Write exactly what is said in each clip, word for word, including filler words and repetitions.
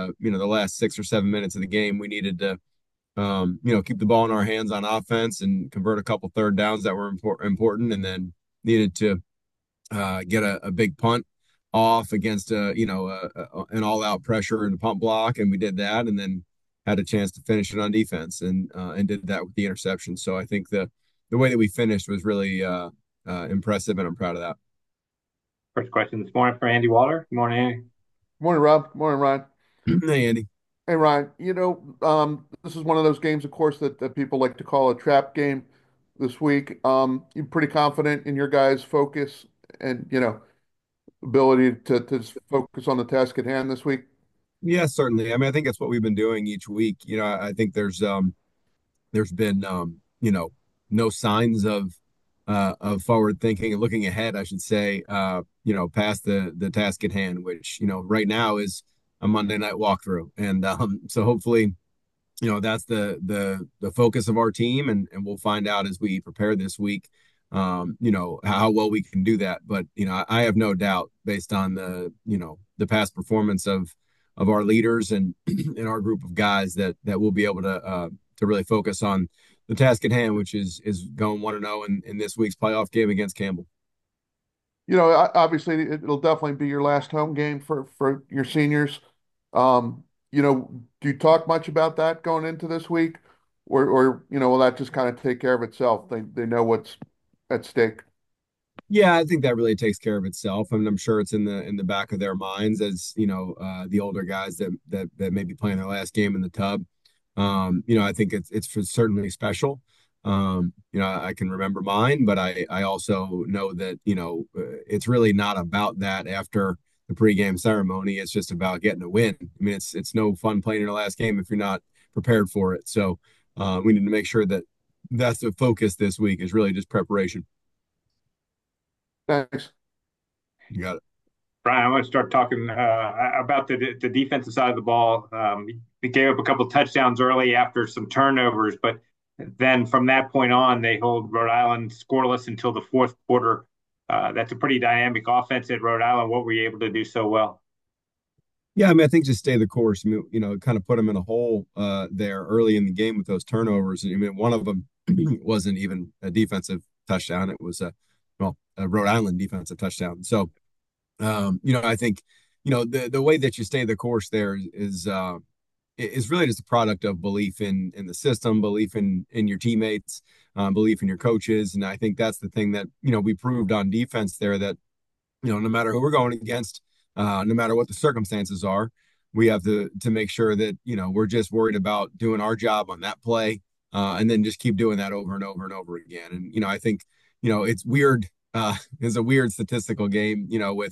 uh, you know, the last six or seven minutes of the game, we needed to, um, you know, keep the ball in our hands on offense and convert a couple third downs that were impor- important, and then needed to uh, get a, a big punt off against a, you know, a, a, an all-out pressure and punt block, and we did that, and then had a chance to finish it on defense, and uh, and did that with the interception. So I think the the way that we finished was really uh, uh, impressive, and I'm proud of that. First question this morning for Andy Waller. Good morning, Andy. Morning, Rob. Morning, Ryan. Hey, Andy. Hey, Ryan. You know, um, this is one of those games, of course, that, that people like to call a trap game this week. Um, you pretty confident in your guys' focus and, you know, ability to, to just focus on the task at hand this week? Yeah, certainly. I mean, I think that's what we've been doing each week. You know, I, I think there's um there's been um you know no signs of uh of forward thinking and looking ahead, I should say, uh you know past the the task at hand, which you know right now is a Monday night walkthrough, and um so hopefully you know that's the the the focus of our team, and and we'll find out as we prepare this week, um you know how well we can do that. But you know I, I have no doubt, based on the you know the past performance of of our leaders and in our group of guys, that that we'll be able to uh to really focus on the task at hand, which is is going one and zero in in this week's playoff game against Campbell. You know, o- obviously, it- it'll definitely be your last home game for, for your seniors. Um, you know, do you talk much about that going into this week? Or, or, you know, will that just kind of take care of itself? They, they know what's at stake. Yeah, I think that really takes care of itself. I mean, I'm sure it's in the in the back of their minds, as you know, uh, the older guys that that that may be playing their last game in the tub. Um, you know, I think it's it's for certainly special. Um, you know, I can remember mine, but I I also know that you know uh, it's really not about that after the pregame ceremony. It's just about getting a win. I mean, it's it's no fun playing your last game if you're not prepared for it. So uh, we need to make sure that that's the focus this week, is really just preparation. Thanks. You got it. Brian, I want to start talking uh, about the the defensive side of the ball. Um, we gave up a couple touchdowns early after some turnovers, but then from that point on, they hold Rhode Island scoreless until the fourth quarter. Uh, that's a pretty dynamic offense at Rhode Island. What were you able to do so well? Yeah, I mean, I think just stay the course. I mean, you know, kind of put them in a hole uh, there early in the game with those turnovers. I mean, one of them wasn't even a defensive touchdown; it was a well, a Rhode Island defensive touchdown. So, um, you know, I think, you know, the the way that you stay the course there is is, uh, is really just a product of belief in in the system, belief in in your teammates, um, belief in your coaches, and I think that's the thing that you know we proved on defense there, that you know, no matter who we're going against, uh, no matter what the circumstances are, we have to to make sure that you know we're just worried about doing our job on that play, uh, and then just keep doing that over and over and over again. And you know, I think you know it's weird. Uh, it's a weird statistical game, you know, with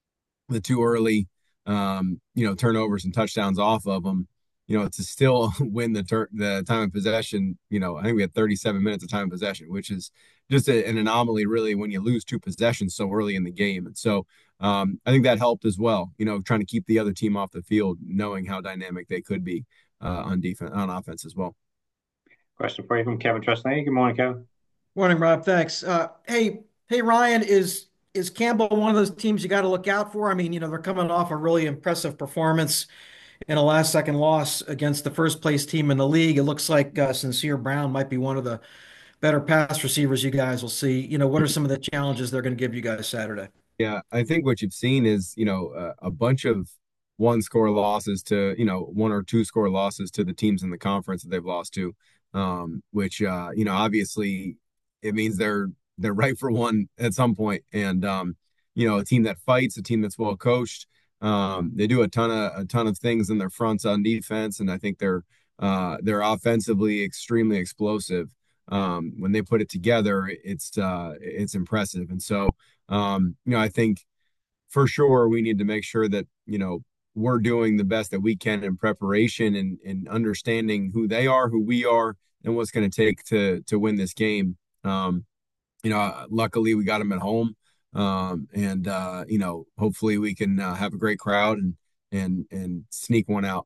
the too early, um, you know, turnovers and touchdowns off of them, you know, to still win the turn, the time of possession. You know, I think we had thirty-seven minutes of time of possession, which is just a, an anomaly, really, when you lose two possessions so early in the game. And so um, I think that helped as well. You know, trying to keep the other team off the field, knowing how dynamic they could be uh, on defense, on offense as well. Question for you from Kevin Trustany. Good morning, Kevin. Morning, Rob. Thanks. Uh, hey, hey, Ryan, is is Campbell one of those teams you got to look out for? I mean, you know, they're coming off a really impressive performance in a last second loss against the first place team in the league. It looks like uh, Sincere Brown might be one of the better pass receivers you guys will see. You know, what are some of the challenges they're going to give you guys Saturday? Yeah, I think what you've seen is, you know, uh, a bunch of one score losses to, you know, one or two score losses to the teams in the conference that they've lost to, um, which, uh, you know, obviously it means they're they're right for one at some point. And, um, you know, a team that fights, a team that's well coached. Um, they do a ton of a ton of things in their fronts on defense, and I think they're uh, they're offensively extremely explosive. Um, when they put it together, it's uh, it's impressive. And so. Um, you know, I think for sure we need to make sure that, you know, we're doing the best that we can in preparation, and, and understanding who they are, who we are, and what's going to take to to win this game. Um, you know, luckily we got them at home. Um, and uh, you know, hopefully we can uh, have a great crowd and and and sneak one out.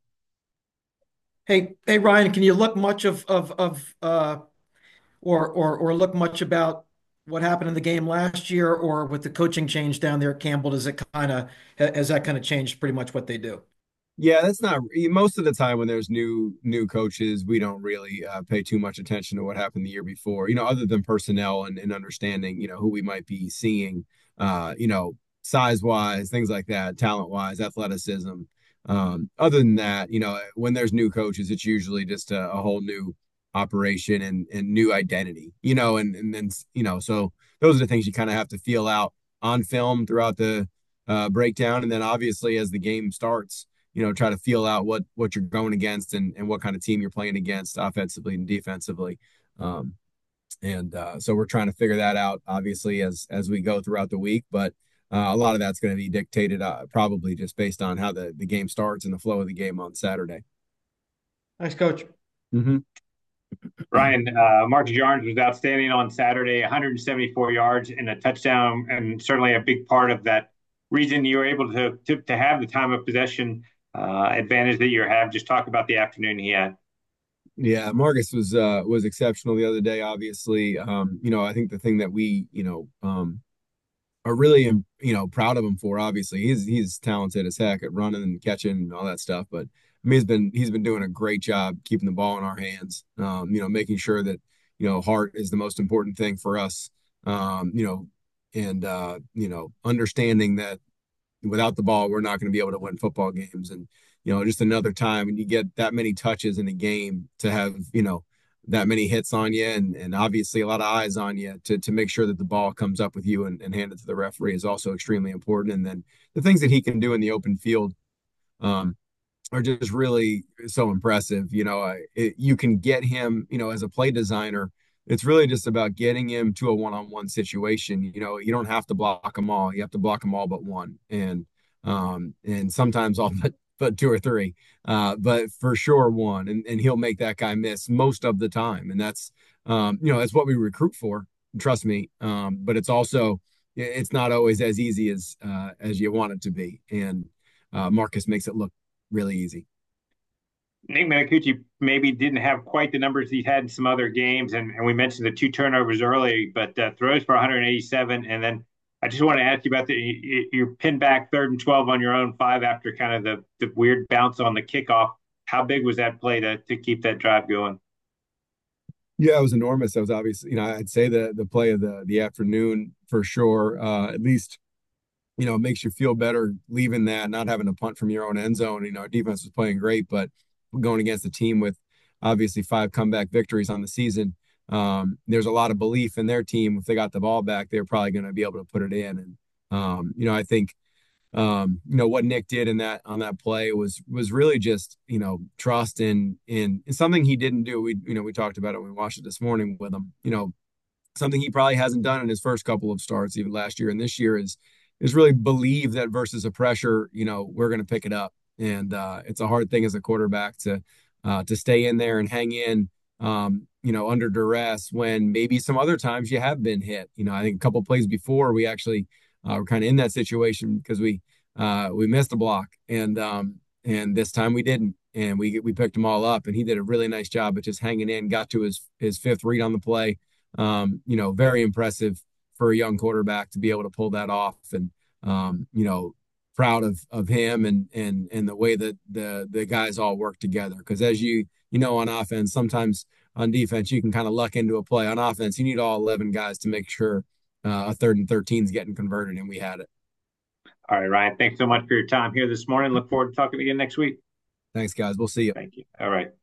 Hey, hey, Ryan, can you look much of of of uh, or or or look much about what happened in the game last year, or with the coaching change down there at Campbell? Does it kind of has that kind of changed pretty much what they do? Yeah, that's not most of the time when there's new new coaches, we don't really uh, pay too much attention to what happened the year before, you know, other than personnel and, and understanding, you know, who we might be seeing, uh, you know, size wise, things like that, talent wise, athleticism. Um, other than that, you know, when there's new coaches, it's usually just a, a whole new operation and and new identity, you know, and and then you know, so those are the things you kind of have to feel out on film throughout the uh, breakdown, and then obviously as the game starts, you know, try to feel out what what you're going against and and what kind of team you're playing against offensively and defensively. Um, and uh, so we're trying to figure that out obviously as as we go throughout the week, but uh, a lot of that's going to be dictated uh, probably just based on how the the game starts and the flow of the game on Saturday. Thanks, Coach. Mm-hmm. Ryan, uh, Marcus Yarns was outstanding on Saturday, one hundred seventy-four yards and a touchdown, and certainly a big part of that reason you were able to to, to have the time of possession uh, advantage that you have. Just talk about the afternoon he had. Yeah, Marcus was uh was exceptional the other day, obviously. Um, you know, I think the thing that we, you know, um are really, you know, proud of him for, obviously. He's he's talented as heck at running and catching and all that stuff, but I mean he's been he's been doing a great job keeping the ball in our hands. Um, you know, making sure that, you know, heart is the most important thing for us. Um, you know, and uh, you know, understanding that without the ball, we're not going to be able to win football games. And, you know, just another time when you get that many touches in a game to have, you know, that many hits on you and, and obviously a lot of eyes on you to, to make sure that the ball comes up with you and, and hand it to the referee is also extremely important. And then the things that he can do in the open field, um, are just really so impressive. You know, it, you can get him, you know, as a play designer, it's really just about getting him to a one-on-one situation. You know, you don't have to block them all. You have to block them all but one. And um, and sometimes all but but two or three. Uh, but for sure one. And and he'll make that guy miss most of the time. And that's um, you know, that's what we recruit for. Trust me. Um, but it's also it's not always as easy as uh, as you want it to be. And uh, Marcus makes it look really easy. Nick Minicucci maybe didn't have quite the numbers he's had in some other games, and, and we mentioned the two turnovers early, but uh, throws for one hundred eighty-seven. And then I just want to ask you about the you, you pinned back third and twelve on your own five after kind of the, the weird bounce on the kickoff. How big was that play to to keep that drive going? Yeah, it was enormous. That was obviously, you know, I'd say the the play of the the afternoon for sure. Uh, at least, you know, it makes you feel better leaving that, not having to punt from your own end zone. You know, our defense was playing great, but going against a team with obviously five comeback victories on the season, um, there's a lot of belief in their team. If they got the ball back, they're probably going to be able to put it in. And um, you know, I think um, you know what Nick did in that on that play was was really just you know trust in in, in something he didn't do. We you know we talked about it when we watched it this morning with him. You know, something he probably hasn't done in his first couple of starts, even last year and this year, is is really believe that versus a pressure, you know, we're going to pick it up. And uh, it's a hard thing as a quarterback to uh, to stay in there and hang in, um, you know, under duress when maybe some other times you have been hit. You know, I think a couple plays before we actually uh, were kind of in that situation because we uh, we missed a block and um, and this time we didn't. And we we picked them all up, and he did a really nice job of just hanging in. Got to his his fifth read on the play, um, you know, very impressive for a young quarterback to be able to pull that off. And, um, you know, proud of, of him and, and, and the way that the, the guys all work together. Cause as you, you know, on offense, sometimes on defense, you can kind of luck into a play. On offense, you need all eleven guys to make sure uh, a third and thirteen is getting converted. And we had it. All right, Ryan, thanks so much for your time here this morning. Look forward to talking again next week. Thanks guys. We'll see you. Thank you. All right.